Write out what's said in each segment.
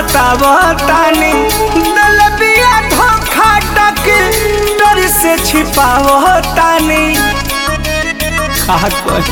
बतावो तानी दलबिया धोखा टक डर से छिपावो तानी कहा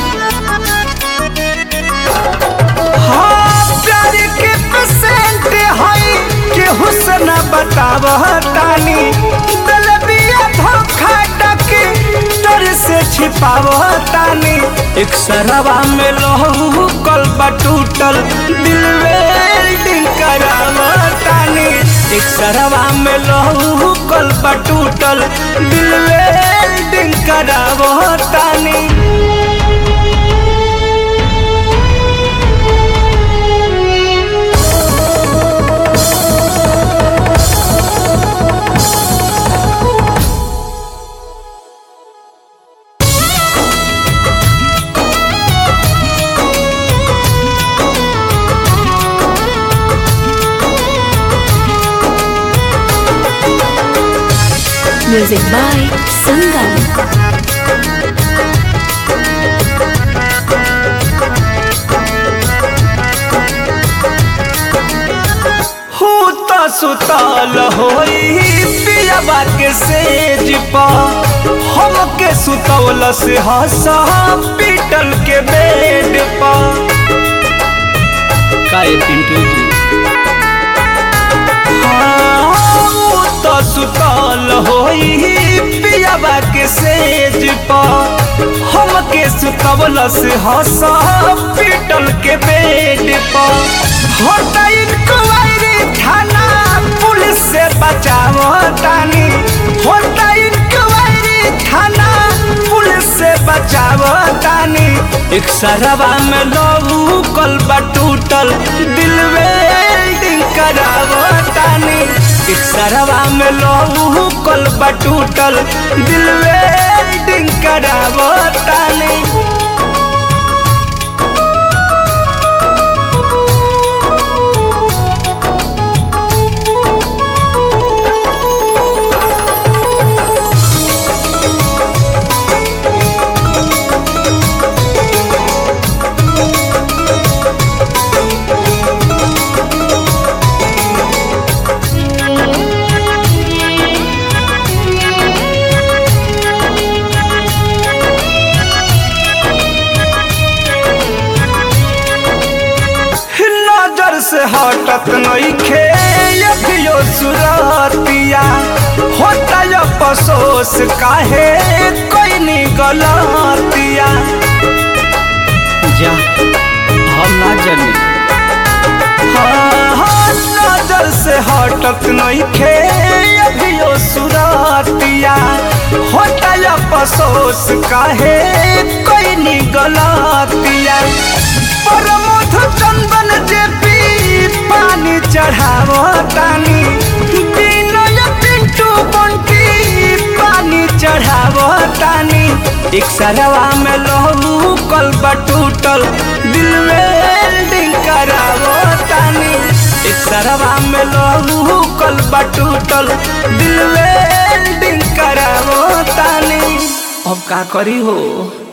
हाँ प्यार के पेशेंट है के हुस्न बतावो तानी दलबिया धोखा टक डर से छिपावो तानी एक सरवा में लहू कलबा टूटल दिल वेल्डिंग करावो तानी एक सरवा में लहू कलबा टूटल दिल वेल्डिंग करावो तानी Music by Sangam. सुतल होई पियाबा के सेज पा हमके सुतौल से हंसा पीटल के बेड पा काहे पिंटू जी सुतल होई पियाबा के सेज पा हमके सुतौल से हंसा पीटल के बेड पा होता इंक्वायरी थाना पुलिस से बचावो तानी होता इंक्वायरी थाना पुलिस से बचावो तानी एक सरवा में लहू कलबा टूटल दिल वेल्डिंग करावो तानी एक सरवा में लहू कलबा टूटल दिल वेल्डिंग करावो तानी से हटत नइखे अभियो सुरतिया होता अफसोस काहे कोई नी गलतिया जा हम ना जानी हाँ नजर से हटत नइखे अभियो सुरतिया होता अफसोस काहे कोई नी गलतिया परमोध चंदन जे पानी चढ़ावो तानी बिनय पिंटू बंटी पानी चढ़ावो तानी एक सरवा में लहू कलबा टूटल दिल वेल्डिंग करावो तानी एक सरवा में लहू कलबा टूटल दिल वेल्डिंग करावो तानी अब का करी हो।